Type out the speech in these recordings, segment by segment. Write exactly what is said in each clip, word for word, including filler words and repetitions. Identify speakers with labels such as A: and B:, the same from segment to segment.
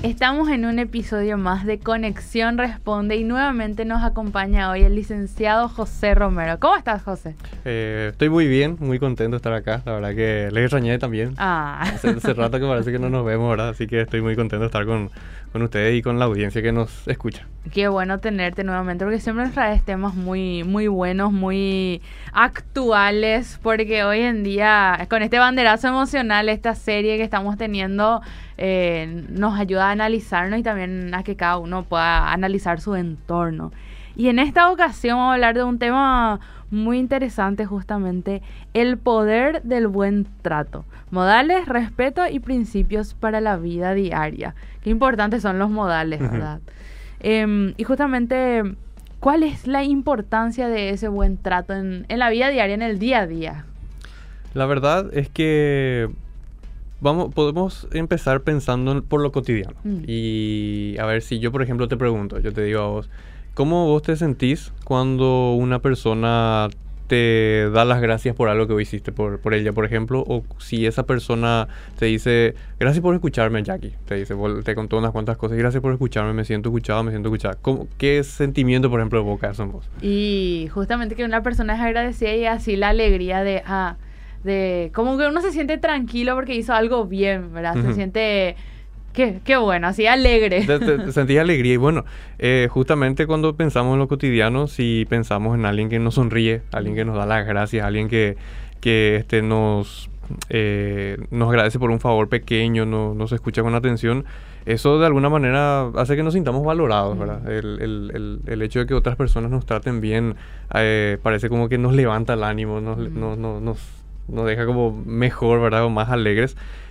A: Estamos en un episodio más de Conexión Responde y nuevamente nos acompaña hoy el licenciado José Romero. ¿Cómo estás, José?
B: Eh, estoy muy bien, muy contento de estar acá. La verdad que le extrañé también.
A: Ah.
B: Hace, hace rato que parece que no nos vemos, ¿verdad? Así que estoy muy contento de estar con, con ustedes y con la audiencia que nos escucha.
A: Qué bueno tenerte nuevamente, porque siempre nos traes temas muy, muy buenos, muy actuales, porque hoy en día, con este banderazo emocional, esta serie que estamos teniendo, eh, nos ayuda a analizarnos y también a que cada uno pueda analizar su entorno. Y en esta ocasión vamos a hablar de un tema muy interesante, justamente, el poder del buen trato. Modales, respeto y principios para la vida diaria. Qué importantes son los modales, ¿verdad? Eh, y justamente, ¿cuál es la importancia de ese buen trato en, en la vida diaria, en el día a día?
B: La verdad es que vamos, podemos empezar pensando por lo cotidiano. Mm. Y a ver, si yo, por ejemplo, te pregunto, yo te digo a vos, ¿cómo vos te sentís cuando una persona te da las gracias por algo que vos hiciste por, por ella, por ejemplo? O si esa persona te dice, gracias por escucharme, Jackie. Te dice, te contó unas cuantas cosas, gracias por escucharme, me siento escuchado, me siento escuchada. ¿Cómo, ¿Qué sentimiento, por ejemplo, evoca eso en vos?
A: Y justamente que una persona es agradecida y así la alegría de, ah, de como que uno se siente tranquilo porque hizo algo bien, ¿verdad? Uh-huh. Se siente... Qué, qué bueno, así alegre.
B: Te, te, te sentís alegría. Y bueno, eh, justamente cuando pensamos en lo cotidiano, si pensamos en alguien que nos sonríe, alguien que nos da las gracias, alguien que, que este, nos, eh, nos agradece por un favor pequeño, no, nos escucha con atención, eso de alguna manera hace que nos sintamos valorados, ¿verdad? Mm. El, el, el, el hecho de que otras personas nos traten bien eh, parece como que nos levanta el ánimo, nos, mm. nos, nos, nos, nos deja como mejor, ¿verdad? O más alegres.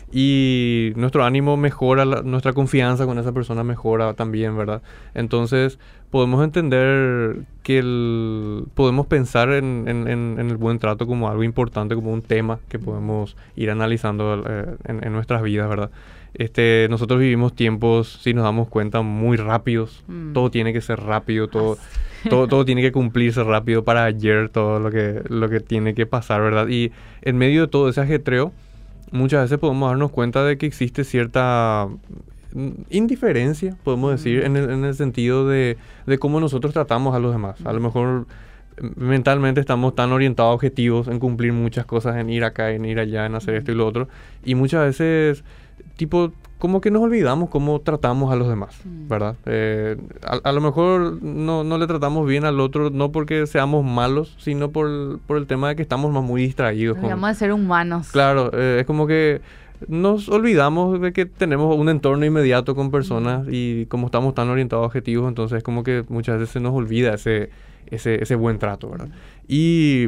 B: Y nuestro ánimo mejora, la, nuestra confianza con esa persona mejora también, ¿verdad? Entonces podemos entender que el, podemos pensar en, en, en, en el buen trato como algo importante, como un tema que podemos ir analizando eh, en, en nuestras vidas, ¿verdad? Este, nosotros vivimos tiempos, si nos damos cuenta, muy rápidos. Mm. Todo tiene que ser rápido, todo, todo, todo tiene que cumplirse rápido para ayer, todo lo que, lo que tiene que pasar, ¿verdad? Y en medio de todo ese ajetreo, muchas veces podemos darnos cuenta de que existe cierta indiferencia, podemos decir, en el, en el sentido de, de cómo nosotros tratamos a los demás. A lo mejor mentalmente estamos tan orientados a objetivos, en cumplir muchas cosas, en ir acá, en ir allá, en hacer esto y lo otro. Y muchas veces, tipo, como que nos olvidamos cómo tratamos a los demás, ¿verdad? Eh, a, a lo mejor no, no le tratamos bien al otro, no porque seamos malos, sino por, por el tema de que estamos más muy distraídos.
A: Digamos de ser humanos.
B: Claro, eh, es como que nos olvidamos de que tenemos un entorno inmediato con personas mm. y como estamos tan orientados a objetivos, entonces es como que muchas veces se nos olvida ese, ese, ese buen trato, ¿verdad? Y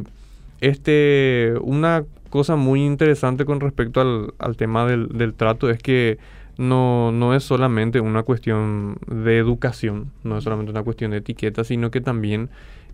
B: este, una cosa muy interesante con respecto al, al tema del, del trato es que no, no es solamente una cuestión de educación, no es solamente una cuestión de etiqueta, sino que también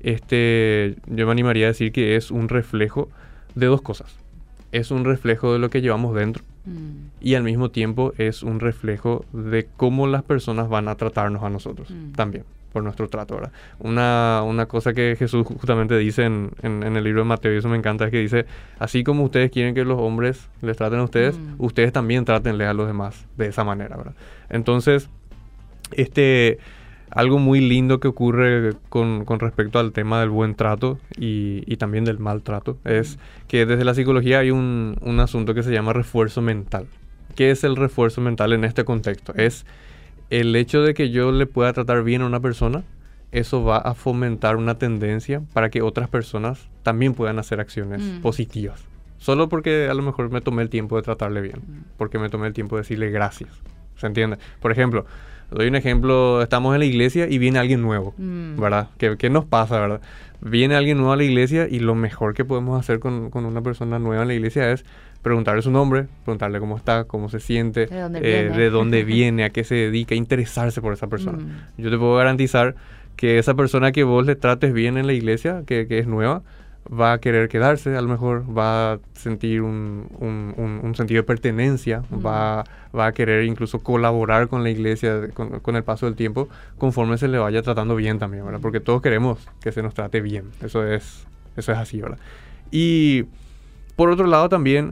B: este, yo me animaría a decir que es un reflejo de dos cosas. Es un reflejo de lo que llevamos dentro mm. y al mismo tiempo es un reflejo de cómo las personas van a tratarnos a nosotros mm. también, por nuestro trato, ¿verdad? Una, una cosa que Jesús justamente dice en, en, en el libro de Mateo, y eso me encanta, es que dice, así como ustedes quieren que los hombres les traten a ustedes, mm. ustedes también trátenles a los demás de esa manera, ¿verdad? Entonces, este... algo muy lindo que ocurre con, con respecto al tema del buen trato y, y también del maltrato es que desde la psicología hay un, un asunto que se llama refuerzo mental. ¿Qué es el refuerzo mental en este contexto? Es el hecho de que yo le pueda tratar bien a una persona, eso va a fomentar una tendencia para que otras personas también puedan hacer acciones mm. positivas. Solo porque a lo mejor me tomé el tiempo de tratarle bien, porque me tomé el tiempo de decirle gracias. ¿Se entiende? Por ejemplo, doy un ejemplo, estamos en la iglesia y viene alguien nuevo, mm. ¿verdad? ¿Qué, ¿Qué nos pasa, verdad? Viene alguien nuevo a la iglesia y lo mejor que podemos hacer con, con una persona nueva en la iglesia es preguntarle su nombre, preguntarle cómo está, cómo se siente,
A: de dónde,
B: eh,
A: viene.
B: de dónde viene, a qué se dedica, interesarse por esa persona. Mm. Yo te puedo garantizar que esa persona que vos le trates bien en la iglesia, que, que es nueva, va a querer quedarse, a lo mejor va a sentir un, un, un, un sentido de pertenencia, mm. va, va a querer incluso colaborar con la iglesia con, con el paso del tiempo, conforme se le vaya tratando bien también, ¿verdad? Porque todos queremos que se nos trate bien, eso es, eso es así, ¿verdad? Y por otro lado también,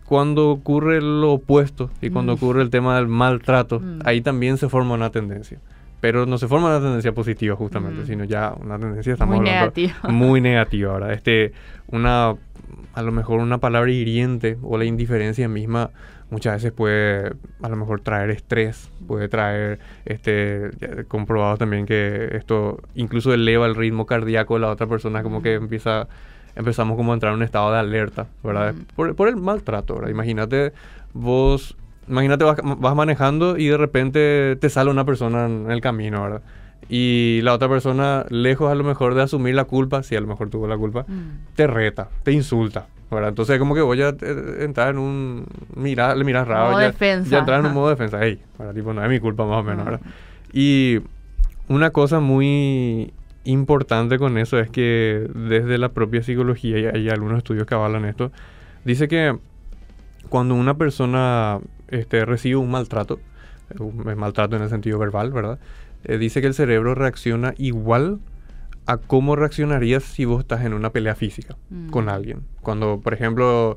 B: cuando ocurre lo opuesto y cuando
A: Mm.
B: ocurre el tema del maltrato,
A: Mm.
B: ahí también se forma una tendencia. Pero no se forma una tendencia positiva justamente,
A: Mm.
B: sino ya una tendencia, estamos
A: Muy
B: hablando,
A: negativa.
B: muy negativa, ¿verdad? Este, una, a lo mejor una palabra hiriente o la indiferencia misma muchas veces puede a lo mejor traer estrés, puede traer, este, ya he comprobado también que esto incluso eleva el ritmo cardíaco de la otra persona, como que
A: Mm.
B: empieza, empezamos como a entrar en un estado de alerta, ¿verdad?
A: Mm.
B: Por, por el maltrato, ¿verdad? Imagínate vos, imagínate vas, vas manejando y de repente te sale una persona en el camino, ¿verdad? Y la otra persona, lejos a lo mejor de asumir la culpa, si a lo mejor tuvo la culpa,
A: Mm.
B: te reta, te insulta, ¿verdad? Entonces como que voy a eh, entrar en un... Mira, le miras raro,
A: Modo
B: ya,
A: defensa.
B: ya entras en un
A: Ajá.
B: modo de defensa. Ey, ¿verdad? Tipo, no es mi culpa más o menos,
A: Ah.
B: ¿verdad? Y una cosa muy importante con eso es que desde la propia psicología, y hay algunos estudios que avalan esto, dice que cuando una persona este, recibe un maltrato, un maltrato en el sentido verbal, ¿verdad? Eh, dice que el cerebro reacciona igual a cómo reaccionarías si vos estás en una pelea física
A: Mm.
B: con alguien. Cuando, por ejemplo,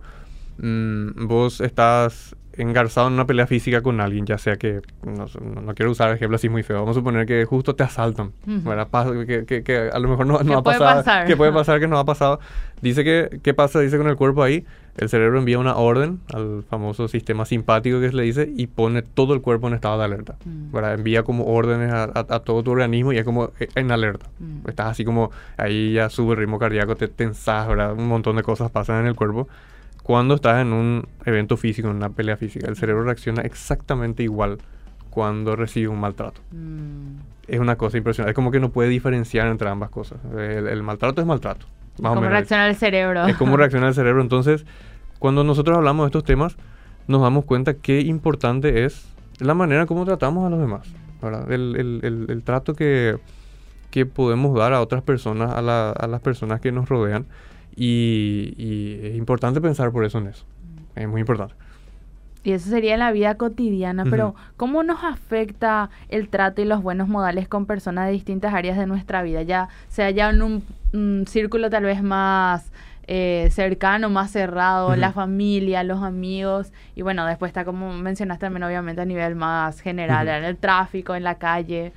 B: mm, vos estás engarzado en una pelea física con alguien, ya sea que, no, sé, no- no quiero usar ejemplos así muy feos, vamos a suponer que justo te asaltan,
A: Ujú.
B: ¿verdad? Pas- que, que- que a lo mejor no,
A: Que
B: no ha
A: puede
B: pasado,
A: pasar.
B: que puede pasar que no ha pasado. Dice que, ¿qué pasa? Dice con el cuerpo ahí, el cerebro envía una orden al famoso sistema simpático que se le dice y pone todo el cuerpo en estado de alerta,
A: Mm.
B: ¿verdad? Envía como órdenes a, a- a todo tu organismo y es como eh, en alerta.
A: Mm.
B: Estás así como, ahí ya sube el ritmo cardíaco, te tensas, ¿verdad? Un montón de cosas pasan en el cuerpo. Cuando estás en un evento físico, en una pelea física, el cerebro reacciona exactamente igual cuando recibe un maltrato.
A: Mm.
B: Es una cosa impresionante. Es como que no puede diferenciar entre ambas cosas. El, el maltrato es maltrato. Más o
A: ¿Cómo
B: menos.
A: reacciona el cerebro?
B: Es cómo reacciona el cerebro. Entonces, cuando nosotros hablamos de estos temas, nos damos cuenta qué importante es la manera como tratamos a los demás, ¿verdad? El, el- el- el trato que, que podemos dar a otras personas, a, la- a las personas que nos rodean. Y, y es importante pensar por eso en eso. Es muy importante.
A: Y eso sería en la vida cotidiana, pero
B: Ujú.
A: ¿cómo nos afecta el trato y los buenos modales con personas de distintas áreas de nuestra vida? Ya sea ya en un, un círculo tal vez más eh, cercano, más cerrado,
B: Ujú.
A: la familia, los amigos, y bueno, después está como mencionaste también obviamente a nivel más general,
B: Ujú.
A: en el tráfico, en la calle.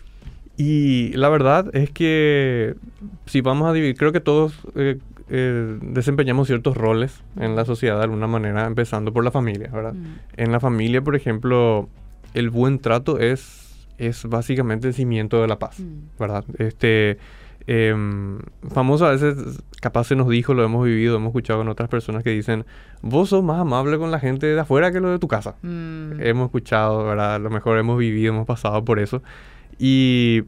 B: Y la verdad es que si vamos a dividir, creo que todos eh, eh, desempeñamos ciertos roles en la sociedad de alguna manera, empezando por la familia, ¿verdad?
A: Mm.
B: En la familia, por ejemplo, el buen trato es, es básicamente el cimiento de la paz,
A: Mm.
B: ¿verdad? Este, em, famoso a veces, capaz se nos dijo, lo hemos vivido, hemos escuchado con otras personas que dicen, vos sos más amable con la gente de afuera que lo de tu casa.
A: Mm.
B: Hemos escuchado, ¿verdad? A lo mejor hemos vivido, hemos pasado por eso. Y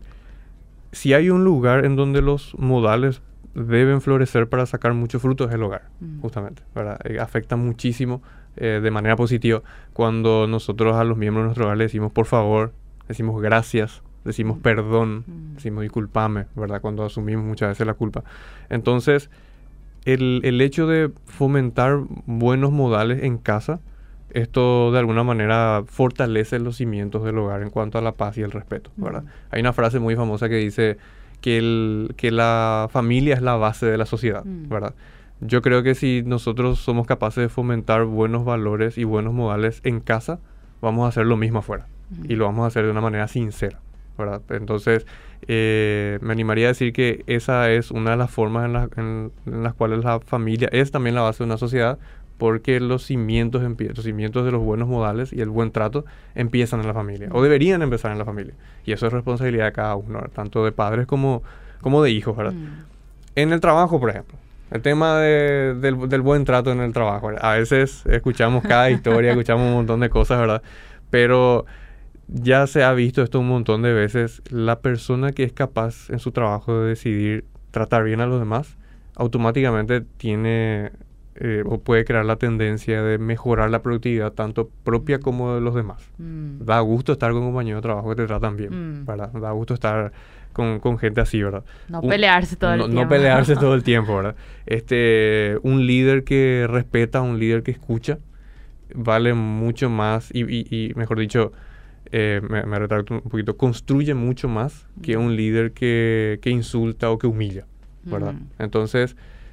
B: si hay un lugar en donde los modales deben florecer para sacar muchos frutos es el hogar,
A: Mm.
B: justamente, ¿verdad? Eh, afecta muchísimo eh, de manera positiva cuando nosotros a los miembros de nuestro hogar le decimos por favor, decimos gracias, decimos
A: Mm.
B: perdón,
A: Mm.
B: decimos disculpame, ¿verdad? Cuando asumimos muchas veces la culpa. Entonces, el, el hecho de fomentar buenos modales en casa, esto de alguna manera fortalece los cimientos del hogar en cuanto a la paz y el respeto, ¿verdad?
A: Mm.
B: Hay una frase muy famosa que dice que, el, que la familia es la base de la sociedad,
A: Mm.
B: ¿verdad? Yo creo que si nosotros somos capaces de fomentar buenos valores y buenos modales en casa, vamos a hacer lo mismo afuera.
A: Mm.
B: Y lo vamos a hacer de una manera sincera, ¿verdad? Entonces, eh, me animaría a decir que esa es una de las formas en, la- en- en las cuales la familia es también la base de una sociedad, porque los cimientos, empie- los cimientos de los buenos modales y el buen trato empiezan en la familia, o deberían empezar en la familia. Y eso es responsabilidad de cada uno, ¿verdad? Tanto de padres como, como de hijos, ¿verdad?
A: Mm.
B: En el trabajo, por ejemplo. El tema de- del, del buen trato en el trabajo, ¿verdad? A veces escuchamos cada historia, escuchamos un montón de cosas, ¿verdad? Pero ya se ha visto esto un montón de veces. La persona que es capaz en su trabajo de decidir tratar bien a los demás, automáticamente tiene eh, o puede crear la tendencia de mejorar la productividad tanto propia como de los demás.
A: Mm.
B: Da gusto estar con compañeros de trabajo que te tratan bien,
A: Mm.
B: ¿verdad? Da gusto estar con, con gente así, ¿verdad?
A: No
B: Un-
A: pelearse todo el
B: no,
A: tiempo.
B: no pelearse todo el tiempo, ¿verdad? Este, un líder que respeta, un líder que escucha, vale mucho más y, y- y, mejor dicho, eh, me, me retracto un poquito, construye mucho más que un líder que, que insulta o que humilla, ¿verdad?
A: Mm.
B: Entonces,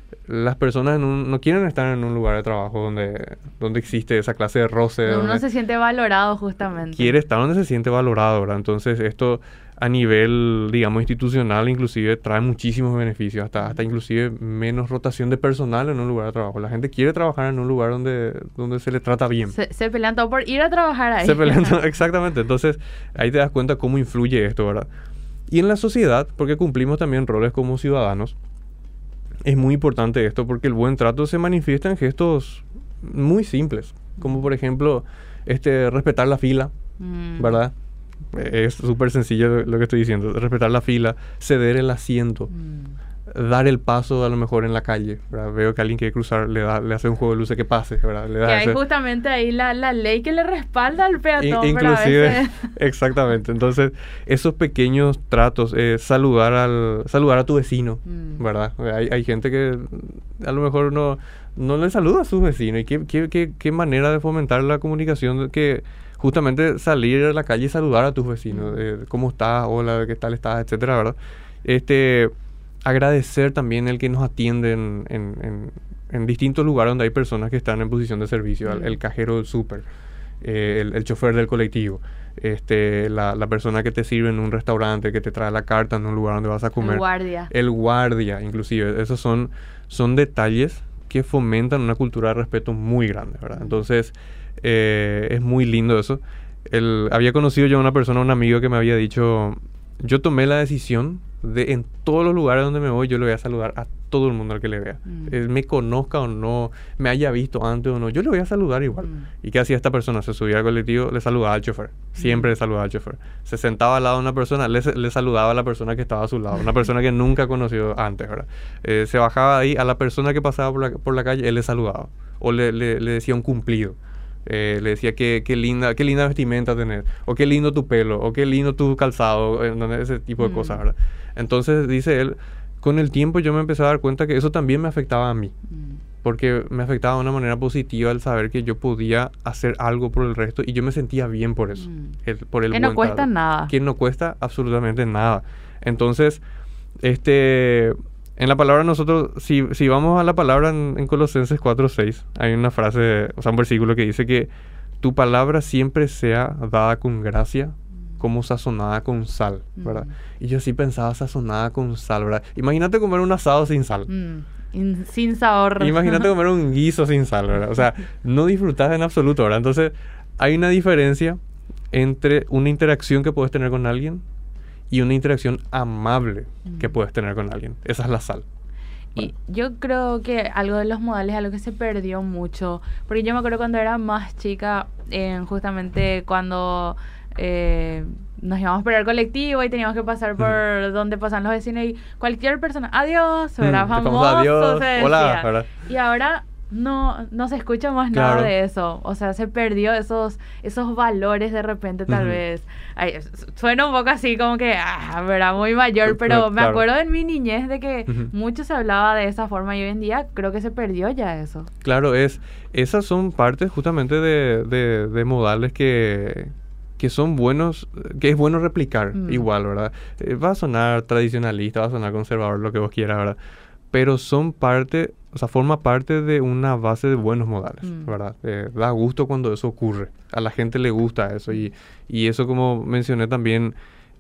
B: las personas en un- no quieren estar en un lugar de trabajo donde, donde existe esa clase de roce.
A: Uno
B: donde
A: se siente valorado justamente.
B: quiere estar donde se siente valorado, ¿verdad? Entonces esto a nivel, digamos, institucional inclusive trae muchísimos beneficios, hasta, hasta inclusive menos rotación de personal en un lugar de trabajo. La gente quiere trabajar en un lugar donde, donde se le trata bien.
A: Se, se pelean todo por ir a trabajar ahí.
B: Se pelean, exactamente. Entonces, ahí te das cuenta cómo influye esto, ¿verdad? Y en la sociedad, porque cumplimos también roles como ciudadanos, es muy importante esto porque el buen trato se manifiesta en gestos muy simples, como por ejemplo, este, respetar la fila,
A: Mm.
B: ¿verdad? Es súper sencillo lo, lo que estoy diciendo. Respetar la fila, ceder el asiento,
A: Mm.
B: dar el paso a lo mejor en la calle, ¿verdad? Veo que alguien quiere cruzar, le da, le hace un juego de luces que pase, ¿verdad? Le da
A: Que hay
B: ese-
A: justamente ahí la, la ley que le respalda al
B: In-
A: peatón, pero a
B: inclusive,
A: veces...
B: exactamente. Entonces, esos pequeños tratos, eh, saludar al saludar a tu vecino,
A: Mm.
B: ¿verdad? Hay, hay gente que a lo mejor no, no le saluda a sus vecinos. Y qué, qué, qué, qué manera de fomentar la comunicación, de que justamente salir a la calle y saludar a tus vecinos.
A: Mm.
B: eh, ¿cómo estás? Hola, ¿qué tal estás? Etcétera, ¿verdad? Este, agradecer también el que nos atienden en, en, en distintos lugares donde hay personas que están en posición de servicio, al-
A: Mm.
B: el cajero del súper, eh, el, el chofer del colectivo, este, la, la persona que te sirve en un restaurante, que te trae la carta en un lugar donde vas a comer,
A: El guardia.
B: el guardia, inclusive. Esos son, son detalles que fomentan una cultura de respeto muy grande, ¿verdad?
A: Mm.
B: Entonces, eh, es muy lindo eso. El, había conocido yo a una persona, un amigo que me había dicho, yo tomé la decisión de en todos los lugares donde me voy, yo le voy a saludar a todo el mundo al que le vea.
A: Mm.
B: Él me conozca o no, me haya visto antes o no, yo le voy a saludar igual.
A: Mm.
B: ¿Y qué hacía esta persona? Se subía al colectivo, le saludaba al chofer. Siempre
A: Mm.
B: le saludaba al chofer. Se sentaba al lado de una persona, le, le saludaba a la persona que estaba a su lado. Una persona que nunca conoció antes, ¿verdad? Eh, se bajaba ahí, a la persona que pasaba por la, por la calle, él le saludaba. O le, le, le decía un cumplido. Eh, le decía que qué linda, qué linda vestimenta tenés, o qué lindo tu pelo, o qué lindo tu calzado, eh, ¿no? Ese tipo de
A: Mm.
B: cosas, ¿verdad? Entonces, dice él, con el tiempo yo me empecé a dar cuenta que eso también me afectaba a mí.
A: Mm.
B: Porque me afectaba de una manera positiva el saber que yo podía hacer algo por el resto y yo me sentía bien por eso.
A: Mm.
B: el- por el
A: Que no
B: buen
A: cuesta
B: trato.
A: nada.
B: Que no cuesta absolutamente nada. Entonces, este, en la palabra nosotros, si, si vamos a la palabra en, en Colosenses cuatro seis, hay una frase, o sea, un versículo que dice que tu palabra siempre sea dada con gracia, como sazonada con sal, ¿verdad?
A: Mm.
B: Y yo sí pensaba sazonada con sal, ¿verdad? Imagínate comer un asado sin sal.
A: Mm. In- sin sabor.
B: Imagínate comer un guiso sin sal, ¿verdad? O sea, no disfrutas en absoluto, ¿verdad? Entonces, hay una diferencia entre una interacción que puedes tener con alguien y una interacción amable que
A: Mm.
B: puedes tener con alguien. Esa es la sal.
A: Y yo creo que algo de los modales es algo que se perdió mucho. Porque yo me acuerdo cuando era más chica, eh, justamente cuando eh, nos íbamos a esperar el colectivo y teníamos que pasar por donde pasan los vecinos y cualquier persona, adiós, era
B: Mm, el famoso
A: famoso,
B: adiós,
A: se
B: hola,
A: decía.
B: ¿verdad?
A: Y ahora no, no se escucha más
B: Claro.
A: nada de eso. O sea, se perdió esos, esos valores de repente, tal
B: Ujú.
A: vez. Ay, s- suena un poco así como que, ah, ¿verdad? Muy mayor,
B: Cl-
A: pero
B: cl-
A: me
B: claro.
A: acuerdo en mi niñez de que
B: Ujú.
A: mucho se hablaba de esa forma y hoy en día creo que se perdió ya eso.
B: Claro, es, esas son partes justamente de, de, de modales que, que son buenos, que es bueno replicar
A: Mm.
B: igual, ¿verdad? Eh, va a sonar tradicionalista, va a sonar conservador, lo que vos quieras, ¿verdad? Pero son parte, o sea, forma parte de una base de buenos modales,
A: Mm.
B: ¿verdad? Eh, da gusto cuando eso ocurre. A la gente le gusta eso y, y eso, como mencioné también,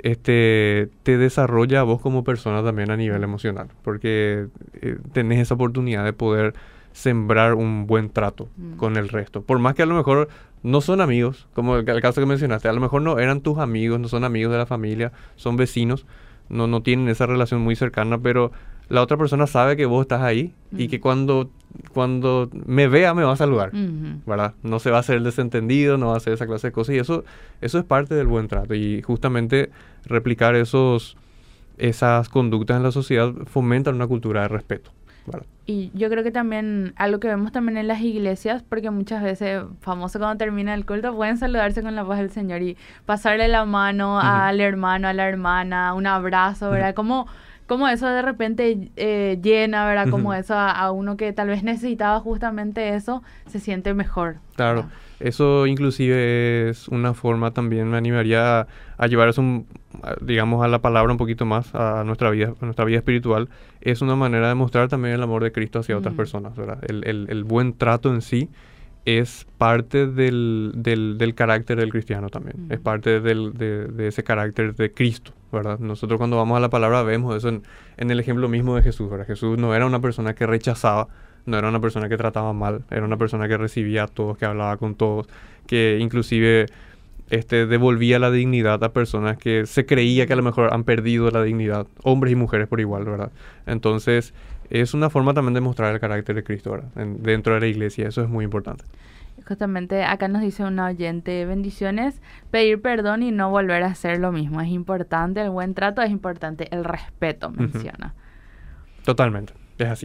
B: este, te desarrolla a vos como persona también a nivel emocional, porque eh, tenés esa oportunidad de poder sembrar un buen trato
A: Mm.
B: con el resto. Por más que a lo mejor no son amigos, como el, el caso que mencionaste, a lo mejor no eran tus amigos, no son amigos de la familia, son vecinos, no, no tienen esa relación muy cercana, pero la otra persona sabe que vos estás ahí y
A: Mm.
B: que cuando, cuando me vea me va a saludar,
A: Ujú.
B: ¿verdad? No se va a hacer el desentendido, no va a hacer esa clase de cosas y eso, eso es parte del buen trato y justamente replicar esos, esas conductas en la sociedad fomentan una cultura de respeto, ¿verdad?
A: Y yo creo que también, algo que vemos también en las iglesias, porque muchas veces, famoso cuando termina el culto, pueden saludarse con la paz del Señor y pasarle la mano
B: Ujú.
A: al hermano, a la hermana, un abrazo, ¿verdad?
B: Ujú.
A: Como, como eso de repente eh, llena, ¿verdad? Como
B: Ujú.
A: eso a, a uno que tal vez necesitaba justamente eso, se siente mejor.
B: Claro.
A: ¿verdad?
B: Eso inclusive es una forma también, me animaría a, a llevar eso, un- a- digamos, a la palabra un poquito más, a nuestra vida, a nuestra vida espiritual. Es una manera de mostrar también el amor de Cristo hacia otras
A: Mm.
B: personas, ¿verdad? El, el- el buen trato en sí es parte del, del, del carácter del cristiano también.
A: Mm.
B: Es parte del, de, de ese carácter de Cristo, ¿verdad? Nosotros cuando vamos a la palabra vemos eso en, en el ejemplo mismo de Jesús, ¿verdad? Jesús no era una persona que rechazaba, no era una persona que trataba mal, era una persona que recibía a todos, que hablaba con todos, que inclusive este, devolvía la dignidad a personas que se creía que a lo mejor han perdido la dignidad, hombres y mujeres por igual, ¿verdad? Entonces, es una forma también de mostrar el carácter de Cristo, ¿verdad? En- dentro de la iglesia, eso es muy importante.
A: Justamente acá nos dice una oyente, bendiciones, pedir perdón y no volver a hacer lo mismo. Es importante, el buen trato es importante, el respeto, menciona.
B: Totalmente, es así.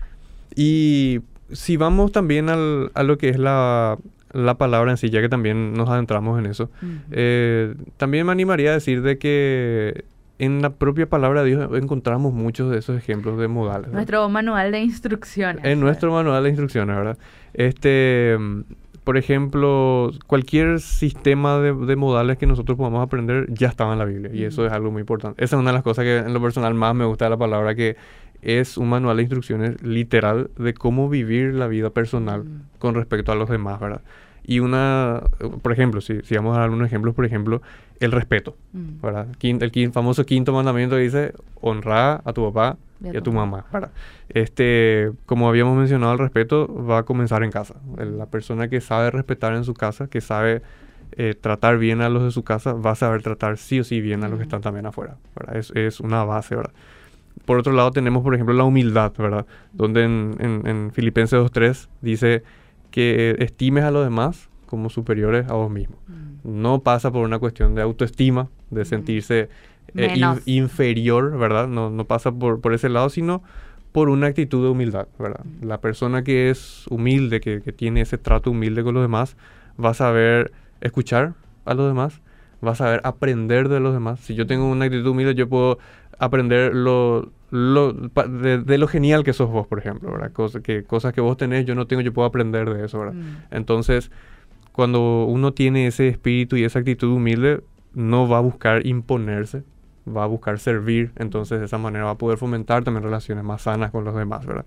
B: Y si vamos también al, a lo que es la, la palabra en sí, ya que también nos adentramos en eso,
A: Ujú.
B: eh, también me animaría a decir de que en la propia palabra de Dios encontramos muchos de esos ejemplos de modales, ¿verdad?
A: Nuestro manual de instrucciones.
B: En nuestro manual de instrucciones, ¿verdad? Este, mm, por ejemplo, cualquier sistema de, de modales que nosotros podamos aprender ya estaba en la Biblia, y eso
A: Ujú.
B: es algo muy importante. Esa es una de las cosas que en lo personal más me gusta de la palabra, que es un manual de instrucciones literal de cómo vivir la vida personal
A: Mm.
B: con respecto a los demás, ¿verdad? Y una, por ejemplo, si, si vamos a dar unos ejemplos, por ejemplo, el respeto,
A: Mm.
B: ¿verdad? Quin- el quin- famoso quinto mandamiento dice, honra a tu papá y a tu mamá, ¿verdad? Este, como habíamos mencionado, el respeto va a comenzar en casa. El- La persona que sabe respetar en su casa, que sabe eh, tratar bien a los de su casa, va a saber tratar sí o sí bien a los que
A: Mm.
B: están también afuera, ¿verdad? Es, es una base, ¿verdad? Por otro lado tenemos, por ejemplo, la humildad, ¿verdad? Donde en, en, en Filipenses dos tres dice que eh, estimes a los demás como superiores a vos mismo.
A: Mm.
B: No pasa por una cuestión de autoestima, de
A: Mm.
B: sentirse eh, in-
A: Menos.
B: inferior, ¿verdad? No, no pasa por, por ese lado, sino por una actitud de humildad, ¿verdad?
A: Mm.
B: La persona que es humilde, que, que tiene ese trato humilde con los demás, va a saber escuchar a los demás, va a saber aprender de los demás. Si yo tengo una actitud humilde, yo puedo aprender lo, lo, pa- de, de lo genial que sos vos, por ejemplo, ¿verdad? Cosa, que, cosas que vos tenés, yo no tengo, yo puedo aprender de eso, ¿verdad?
A: Mm.
B: Entonces, cuando uno tiene ese espíritu y esa actitud humilde, no va a buscar imponerse, va a buscar servir. Entonces, de esa manera va a poder fomentar también relaciones más sanas con los demás, ¿verdad?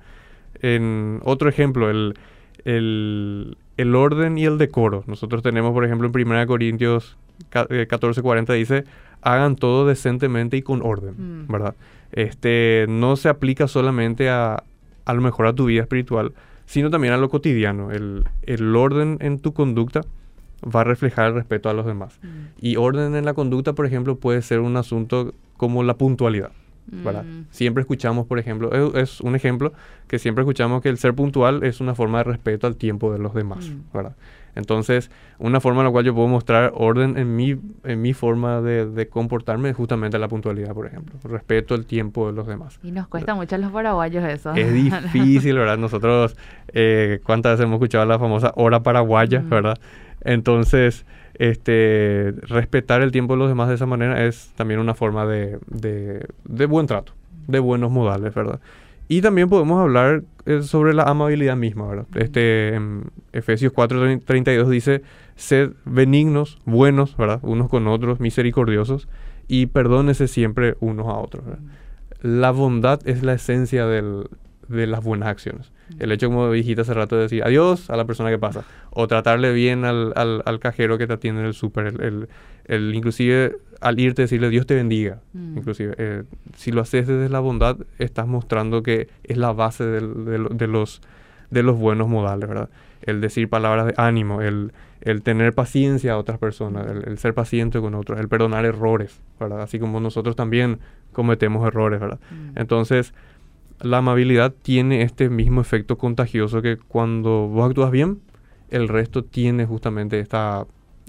B: En otro ejemplo, el, el, el orden y el decoro. Nosotros tenemos, por ejemplo, en primera Corintios ca- eh, catorce cuarenta dice, hagan todo decentemente y con orden,
A: Mm.
B: ¿verdad? Este, no se aplica solamente a, a lo mejor a tu vida espiritual, sino también a lo cotidiano. El, el orden en tu conducta va a reflejar el respeto a los demás.
A: Mm.
B: Y orden en la conducta, por ejemplo, puede ser un asunto como la puntualidad, ¿verdad?
A: Mm.
B: Siempre escuchamos, por ejemplo, es, es un ejemplo que siempre escuchamos que el ser puntual es una forma de respeto al tiempo de los demás,
A: Mm.
B: ¿verdad? Entonces, una forma en la cual yo puedo mostrar orden en mi, en mi forma de, de comportarme es justamente la puntualidad, por ejemplo. Respeto el tiempo de los demás.
A: Y nos cuesta mucho a los paraguayos eso.
B: Es difícil, ¿verdad? Nosotros, eh, ¿cuántas veces hemos escuchado la famosa hora paraguaya,
A: Mm.
B: ¿verdad? Entonces, este, respetar el tiempo de los demás de esa manera es también una forma de, de, de buen trato, de buenos modales, ¿verdad? Y también podemos hablar eh, sobre la amabilidad misma, ¿verdad? Este, en Efesios cuatro treinta y dos dice, sed benignos, buenos, ¿verdad? Unos con otros, misericordiosos, y perdónese siempre unos a otros, ¿verdad? La bondad es la esencia del, de las buenas acciones. El hecho, como dijiste hace rato, de decir adiós a la persona que pasa, o tratarle bien al, al, al cajero que te atiende en el súper, el, el, el- inclusive al irte decirle Dios te bendiga,
A: Mm.
B: inclusive, eh, si lo haces desde la bondad, estás mostrando que es la base del- de, lo- de los, de los buenos modales, ¿verdad? El decir palabras de ánimo, el, el tener paciencia a otras personas, el, el ser paciente con otros, el perdonar errores, ¿verdad? Así como nosotros también cometemos errores, ¿verdad?
A: Mm.
B: Entonces, la amabilidad tiene este mismo efecto contagioso que cuando vos actúas bien, el resto tiene justamente esta,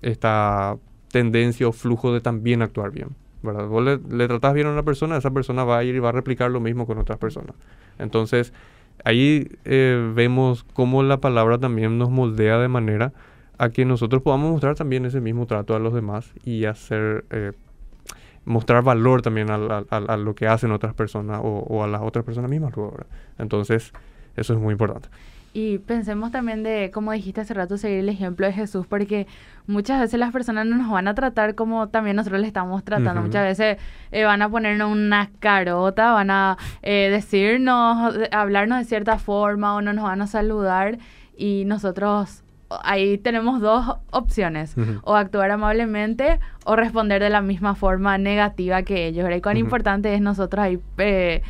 B: esta tendencia o flujo de también actuar bien, ¿verdad? Vos le, le tratás bien a una persona, esa persona va a ir y va a replicar lo mismo con otras personas. Entonces, ahí eh, vemos cómo la palabra también nos moldea de manera a que nosotros podamos mostrar también ese mismo trato a los demás y hacer... eh, mostrar valor también a, a- a- a lo que hacen otras personas o, o a las otras personas mismas luego, ¿verdad? Entonces, eso es muy importante.
A: Y pensemos también de, como dijiste hace rato, seguir el ejemplo de Jesús, porque muchas veces las personas no nos van a tratar como también nosotros les estamos tratando.
B: Ujú.
A: Muchas veces eh, van a ponernos una carota, van a eh, decirnos, de- hablarnos de cierta forma o no nos van a saludar y nosotros ahí tenemos dos opciones,
B: Ujú.
A: o actuar amablemente o responder de la misma forma negativa que ellos, ¿verdad? Y cuán
B: Ujú.
A: importante es nosotros ahí eh,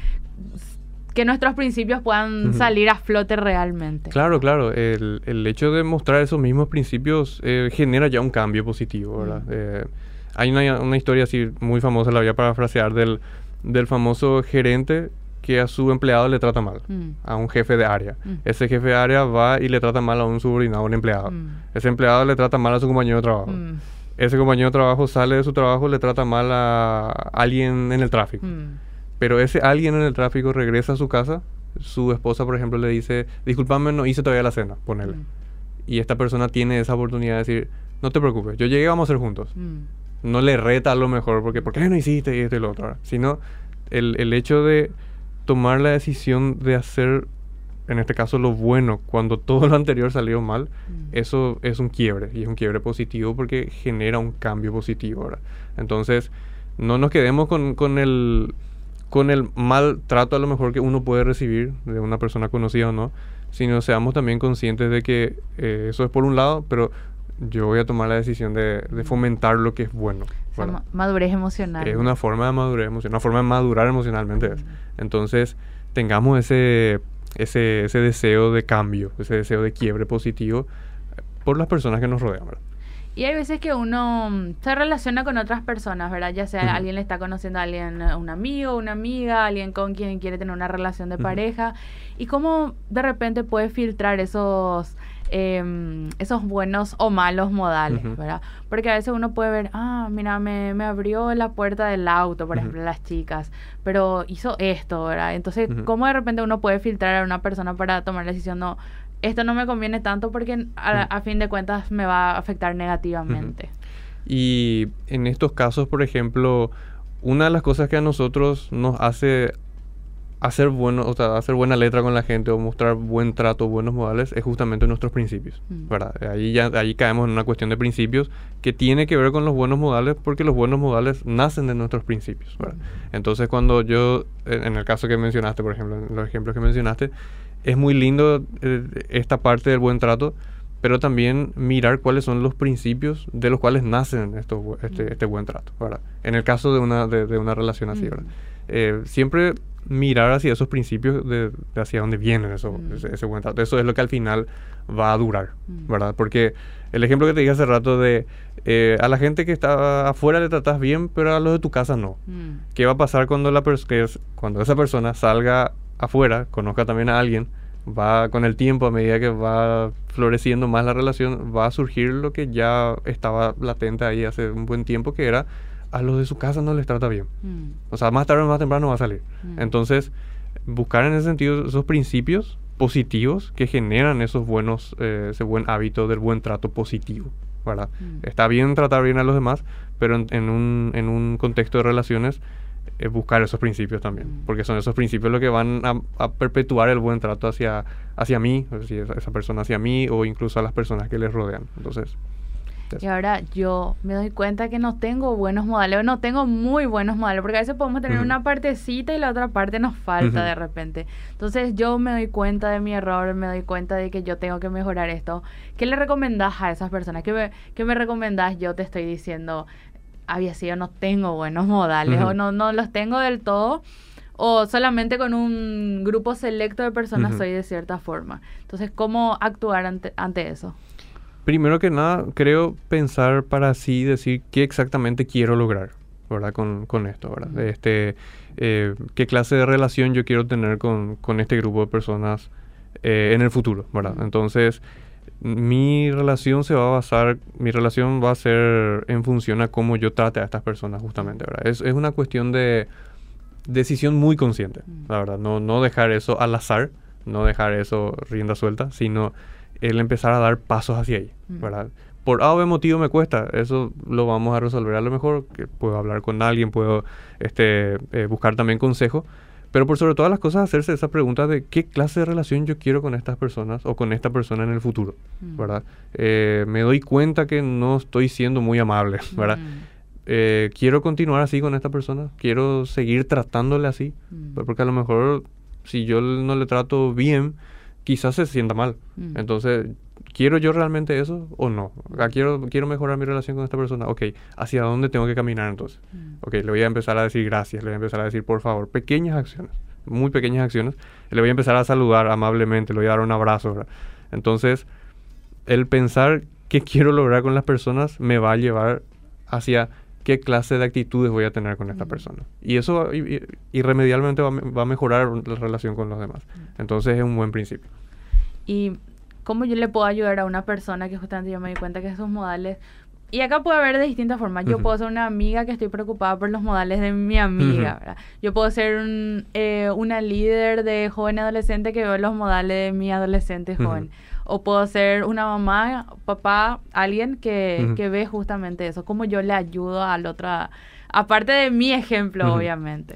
A: que nuestros principios puedan
B: Ujú.
A: salir a flote realmente.
B: Claro, claro. El, el hecho de mostrar esos mismos principios eh, genera ya un cambio positivo, ¿verdad?
A: Mm.
B: Eh, hay una, una historia así muy famosa, la voy a parafrasear, del, del famoso gerente que a su empleado le trata mal,
A: Mm.
B: a un jefe de área.
A: Mm.
B: Ese jefe de área va y le trata mal a un subordinado, a un empleado.
A: Mm.
B: Ese empleado le trata mal a su compañero de trabajo.
A: Mm.
B: Ese compañero de trabajo sale de su trabajo, le trata mal a alguien en el tráfico.
A: Mm.
B: Pero ese alguien en el tráfico regresa a su casa, su esposa, por ejemplo, le dice, discúlpame, no hice todavía la cena, ponele.
A: Mm.
B: Y esta persona tiene esa oportunidad de decir, no te preocupes, yo llegué, vamos a ser juntos.
A: Mm.
B: No le reta a lo mejor, porque ¿por qué no hiciste y esto y lo otro? ¿verdad? Sino el, el hecho de tomar la decisión de hacer, en este caso, lo bueno, cuando todo lo anterior salió mal,
A: Mm.
B: eso es un quiebre, y es un quiebre positivo porque genera un cambio positivo, ¿verdad? Entonces, no nos quedemos con, con el con el mal trato a lo mejor que uno puede recibir de una persona conocida o no, sino seamos también conscientes de que eh, eso es por un lado, pero yo voy a tomar la decisión de, de fomentar lo que es bueno.
A: Esa
B: ¿verdad?
A: ma- madurez emocional.
B: Es una forma de madurez emocional, una forma de madurar emocionalmente. es.
A: Mm.
B: Entonces, tengamos ese, ese, ese deseo de cambio, ese deseo de quiebre positivo eh, por las personas que nos rodean, ¿verdad?
A: Y hay veces que uno mm, se relaciona con otras personas, ¿verdad? Ya sea
B: Ujú.
A: alguien le está conociendo a alguien, eh, un amigo, una amiga, alguien con quien quiere tener una relación de
B: Ujú.
A: pareja. Y cómo de repente puede filtrar esos, em, esos buenos o malos modales,
B: Ujú.
A: ¿verdad? Porque a veces uno puede ver, ah, mira, me, me abrió la puerta del auto, por
B: Ujú.
A: ejemplo, las chicas, pero hizo esto, ¿verdad? Entonces,
B: Ujú.
A: ¿cómo de repente uno puede filtrar a una persona para tomar la decisión? No, esto no me conviene tanto porque a,
B: Ujú.
A: a fin de cuentas me va a afectar negativamente.
B: Y en estos casos, por ejemplo, una de las cosas que a nosotros nos hace hacer bueno, o sea, hacer buena letra con la gente o mostrar buen trato, buenos modales, es justamente nuestros principios,
A: Mm.
B: ¿verdad? Ahí ya ahí caemos en una cuestión de principios que tiene que ver con los buenos modales, porque los buenos modales nacen de nuestros principios, ¿verdad? Entonces, cuando yo, en en el caso que mencionaste, por ejemplo, en los ejemplos que mencionaste, es muy lindo eh, esta parte del buen trato, pero también mirar cuáles son los principios de los cuales nacen estos, bu- este,
A: Mm.
B: este buen trato, ¿verdad? En el caso de una, de, de una relación así,
A: Mm.
B: ¿verdad? Eh, siempre mirar hacia esos principios de, de hacia dónde vienen eso,
A: Mm.
B: ese, ese buen trato. Eso es lo que al final va a durar,
A: Mm.
B: ¿verdad? Porque el ejemplo que te dije hace rato de eh, a la gente que está afuera le tratas bien, pero a los de tu casa no.
A: Mm.
B: ¿Qué va a pasar cuando, la pers- que es- cuando esa persona salga afuera, conozca también a alguien, va con el tiempo, a medida que va floreciendo más la relación, va a surgir lo que ya estaba latente ahí hace un buen tiempo, que era a los de su casa no les trata bien.
A: Mm.
B: O sea, más tarde o más temprano va a salir.
A: Mm.
B: Entonces, buscar en ese sentido esos principios positivos que generan esos buenos, eh, ese buen hábito del buen trato positivo, ¿verdad?
A: Mm.
B: Está bien tratar bien a los demás, pero en, en un, en un contexto de relaciones, eh, buscar esos principios también,
A: Mm.
B: porque son esos principios los que van a, a perpetuar el buen trato hacia, hacia mí, o si esa, esa persona hacia mí, o incluso a las personas que les rodean. Entonces,
A: Y ahora yo me doy cuenta que no tengo buenos modales, o no tengo muy buenos modales, porque a veces podemos tener
B: Ujú.
A: una partecita y la otra parte nos falta
B: Ujú.
A: de repente. Entonces yo me doy cuenta de mi error, me doy cuenta de que yo tengo que mejorar esto. ¿Qué le recomendás a esas personas? ¿Qué me, qué me recomendás? Yo te estoy diciendo, había sido, no tengo buenos modales,
B: Ujú.
A: o no, no los tengo del todo, o solamente con un grupo selecto de personas
B: Ujú.
A: soy de cierta forma. Entonces, ¿cómo actuar ante, ante eso?
B: primero que nada, creo pensar para así decir qué exactamente quiero lograr, ¿verdad? Con, con esto, ¿verdad?
A: Ujú.
B: Este, eh, qué clase de relación yo quiero tener con, con este grupo de personas eh, en el futuro, ¿verdad?
A: Ujú.
B: Entonces, mi relación se va a basar, mi relación va a ser en función a cómo yo trate a estas personas, justamente, ¿verdad? Es, es una cuestión de decisión muy consciente,
A: Mm.
B: la verdad. No, no dejar eso al azar, no dejar eso rienda suelta, sino el empezar a dar pasos hacia ahí,
A: Mm.
B: ¿verdad? Por A o B motivo me cuesta, eso lo vamos a resolver a lo mejor, que puedo hablar con alguien, puedo este, eh, buscar también consejo, Pero por sobre todas las cosas, hacerse esa pregunta de qué clase de relación yo quiero con estas personas o con esta persona en el futuro,
A: Mm.
B: ¿verdad? Eh, me doy cuenta que no estoy siendo muy amable, ¿verdad?
A: Mm.
B: Eh, quiero continuar así con esta persona, quiero seguir tratándole así,
A: Mm.
B: porque a lo mejor si yo no le trato bien, quizás se sienta mal.
A: Mm.
B: Entonces, ¿quiero yo realmente eso o no? Ah, quiero, quiero mejorar mi relación con esta persona. Ok, ¿hacia dónde tengo que caminar entonces?
A: Mm.
B: Ok, le voy a empezar a decir gracias, le voy a empezar a decir por favor. Pequeñas acciones, muy pequeñas acciones. Le voy a empezar a saludar amablemente, le voy a dar un abrazo, ¿verdad? Entonces, el pensar qué quiero lograr con las personas me va a llevar hacia qué clase de actitudes voy a tener con esta
A: Mm.
B: persona. Y eso i- i- irremediablemente va, a me- va a mejorar la relación con los demás. Entonces es un buen principio.
A: Y cómo yo le puedo ayudar a una persona que justamente yo me di cuenta que esos modales... Y acá puede haber de distintas formas. Yo
B: Ujú.
A: puedo ser una amiga que estoy preocupada por los modales de mi amiga,
B: Ujú.
A: ¿verdad? Yo puedo ser un, eh, una líder de joven adolescente que ve los modales de mi adolescente
B: Ujú.
A: joven. O puedo ser una mamá, papá, alguien que,
B: Ujú.
A: que ve justamente eso. Cómo yo le ayudo al otro, a- aparte de mi ejemplo,
B: Ujú.
A: obviamente.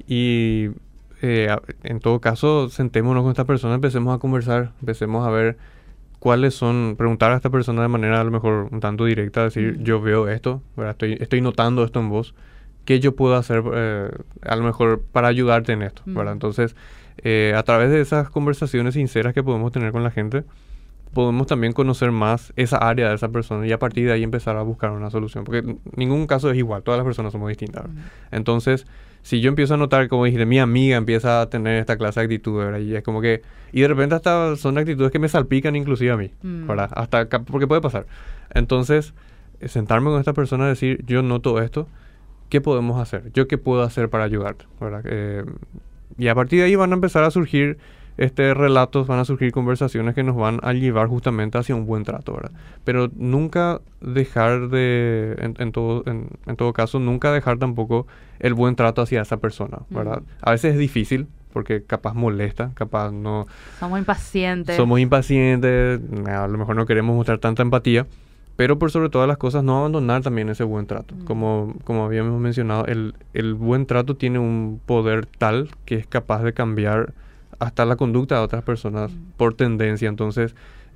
B: Y eh, a- en todo caso, sentémonos con esta persona, empecemos a conversar, empecemos a ver cuáles son, preguntar a esta persona de manera a lo mejor un tanto directa, decir,
A: Mm.
B: yo veo esto, ¿verdad? Estoy, estoy notando esto en vos, ¿qué yo puedo hacer eh, a lo mejor para ayudarte en esto, ¿verdad?
A: Mm.
B: Entonces, eh, a través de esas conversaciones sinceras que podemos tener con la gente, podemos también conocer más esa área de esa persona y a partir de ahí empezar a buscar una solución, porque n- ningún caso es igual, todas las personas somos distintas, ¿verdad?
A: Mm.
B: Entonces, si yo empiezo a notar, como dijiste, mi amiga empieza a tener esta clase de actitudes, ¿verdad? Y es como que, y de repente hasta son actitudes que me salpican inclusive a mí,
A: Mm.
B: ¿verdad? Hasta, ca- porque puede pasar. Entonces, eh, sentarme con esta persona y decir, yo noto esto, ¿qué podemos hacer? ¿Yo qué puedo hacer para ayudarte? ¿Verdad? Eh, y a partir de ahí van a empezar a surgir este relatos, van a surgir conversaciones que nos van a llevar justamente hacia un buen trato, ¿verdad? Pero nunca dejar de, en, en todo, en, en todo caso, nunca dejar tampoco el buen trato hacia esa persona, ¿verdad?
A: Mm.
B: A veces es difícil, porque capaz molesta, capaz no...
A: Somos impacientes.
B: Somos impacientes, a lo mejor no queremos mostrar tanta empatía, pero por sobre todas las cosas no abandonar también ese buen trato.
A: Mm.
B: Como, como habíamos mencionado, el, el buen trato tiene un poder tal que es capaz de cambiar hasta la conducta de otras personas
A: Mm.
B: por tendencia. Entonces,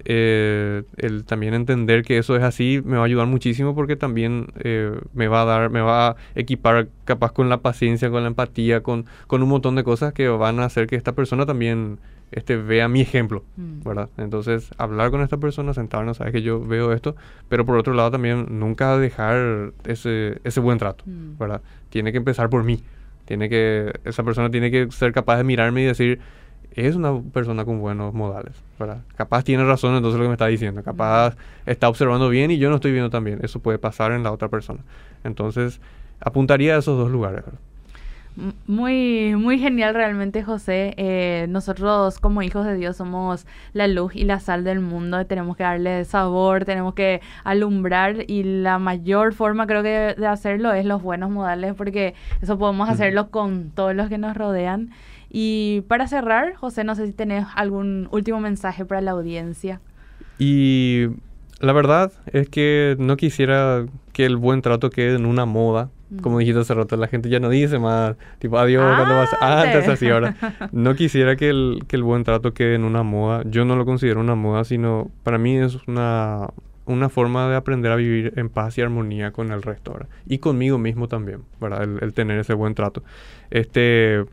B: eh, el también entender que eso es así me va a ayudar muchísimo porque también eh, me va a dar, me va a equipar capaz con la paciencia, con la empatía, con, con un montón de cosas que van a hacer que esta persona también este, vea mi ejemplo,
A: Mm.
B: ¿verdad? Entonces, hablar con esta persona, sentarnos, sabes que yo veo esto, pero por otro lado también nunca dejar ese, ese buen trato,
A: Mm.
B: ¿verdad? Tiene que empezar por mí. Tiene que, esa persona tiene que ser capaz de mirarme y decir, es una persona con buenos modales, ¿verdad? Capaz tiene razón entonces lo que me está diciendo. Capaz está observando bien y yo no estoy viendo tan bien. Eso puede pasar en la otra persona. Entonces, apuntaría a esos dos lugares, ¿verdad?
A: M- Muy, muy genial realmente, José. Eh, nosotros como hijos de Dios somos la luz y la sal del mundo. Tenemos que darle sabor, tenemos que alumbrar y la mayor forma creo que de hacerlo es los buenos modales porque eso podemos
B: Ujú.
A: hacerlo con todos los que nos rodean. Y para cerrar, José, no sé si tenés algún último mensaje para la audiencia.
B: Y la verdad es que no quisiera que el buen trato quede en una moda. Como
A: Mm.
B: dijiste hace rato, la gente ya no dice más, tipo, adiós, cuando vas a...
A: Antes.
B: Antes así, ahora. No quisiera que el, que el buen trato quede en una moda. Yo no lo considero una moda, sino para mí es una, una forma de aprender a vivir en paz y armonía con el resto, ¿verdad? Y conmigo mismo también, ¿verdad? El, el tener ese buen trato. Este...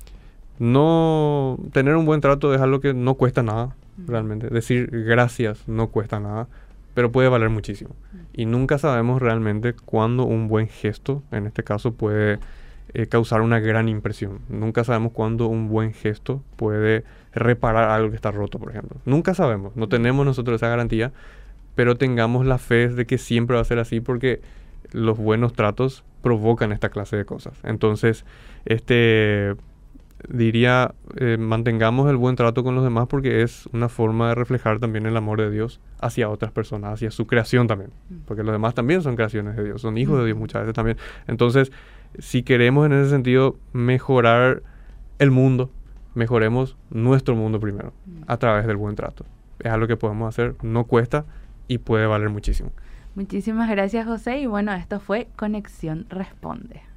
B: No... Tener un buen trato es algo que no cuesta nada,
A: Mm.
B: realmente. Decir gracias no cuesta nada, pero puede valer muchísimo. Y nunca sabemos realmente cuándo un buen gesto, en este caso, puede eh, causar una gran impresión. Nunca sabemos cuándo un buen gesto puede reparar algo que está roto, por ejemplo. Nunca sabemos, no tenemos nosotros esa garantía, pero tengamos la fe de que siempre va a ser así porque los buenos tratos provocan esta clase de cosas. Entonces, este... diría, eh, mantengamos el buen trato con los demás porque es una forma de reflejar también el amor de Dios hacia otras personas, hacia su creación también. Porque los demás también son creaciones de Dios, son hijos de Dios muchas veces también. Entonces, si queremos en ese sentido mejorar el mundo, mejoremos nuestro mundo primero, a través del buen trato. Es algo que podemos hacer, no cuesta y puede valer muchísimo.
A: Muchísimas gracias, José. Y bueno, esto fue Conexión Responde.